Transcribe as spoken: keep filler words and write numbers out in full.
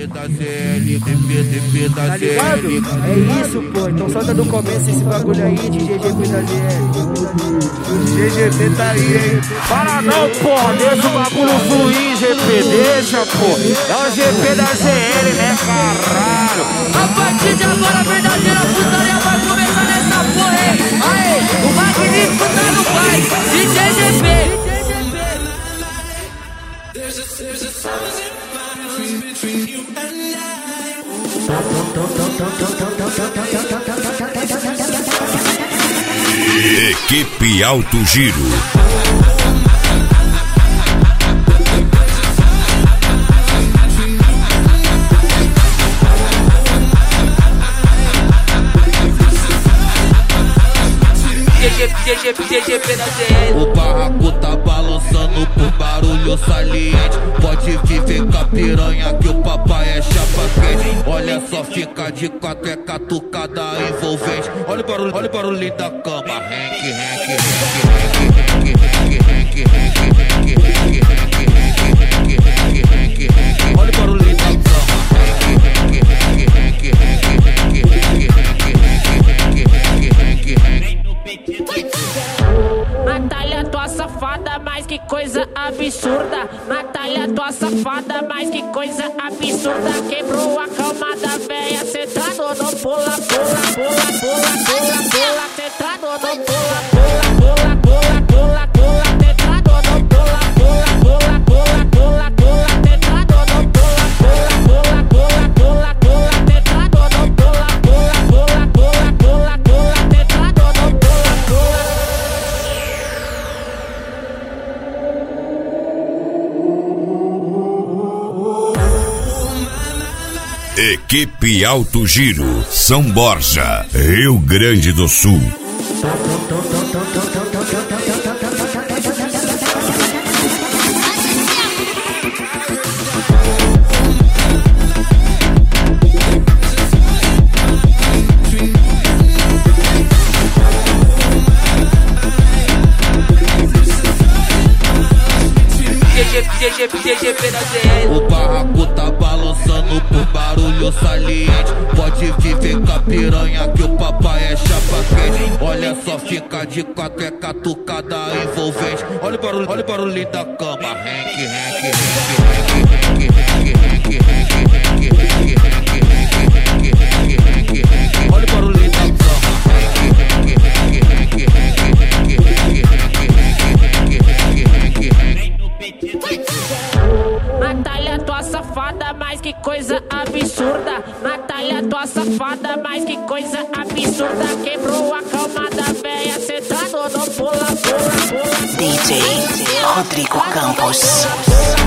da Z L, D P, D P da Z L. É isso, pô, então solta do começo esse bagulho aí de G G P da Z L. G G P tá aí, hein? Para não, porra, deixa o bagulho fluir, G P, deixa, pô. É o G P da Z L, né, caralho? A partir de agora a verdadeira putaria vai começar nessa porra, hein? Aê, o magnífico tá no pai, D J G P. Equipe Alto Giro. G G P, G G P da Z L. O barraco tá balançando por barulho saliente. Pode viver com a piranha que o papai é chapa quente. Olha só, fica de quatro, é catucada envolvente. Olha o barulho, olha o barulho da cama. Renque, renque, renque, renque, renque, renque, renque, renque, renque, renque, renque, renque, renque. Olha o barulho da cama. Renque, renque, renque, renque, renque, renque, renque, renque, renque, renque, renque. Natália, tua safada, mas que coisa absurda. Natália, tua safada, mas que coisa absurda. Quebrou a calma da véia, sentado no pula, pula, pula, pula, pula, pula, sentado no pula, pula, pula, pula, pula, pula, sentado no pula, pula, pula, pula, pula, pula, sentado no pula, pula, pula, pula, pula, sentado no pula, pula, pula, pula, pula, pula, sentado no pula, pula. Equipe Alto Giro, São Borja, Rio Grande do Sul. G G P, G G P da Z L. O barraco tá balançando por barulho saliente. Pode viver com a piranha que o papai é chapa quente. Olha só, fica de quatro, é catucada envolvente. Olha o barulho, olha o barulho da cama. Renque, renque, renque, renque, renque, renque, renque, renque, renque, renque, renque, renque, renque, renque. Olha o barulho da cama. Renque, renque, renque, renque, renque, renque, renque, renque, renque, renque, renque. Natália, tua safada, mas que coisa absurda. Natália, tua safada, mas que coisa absurda. Quebrou a calma da véia, sentado no pula, pula, pula. D J Rodrigo Campos.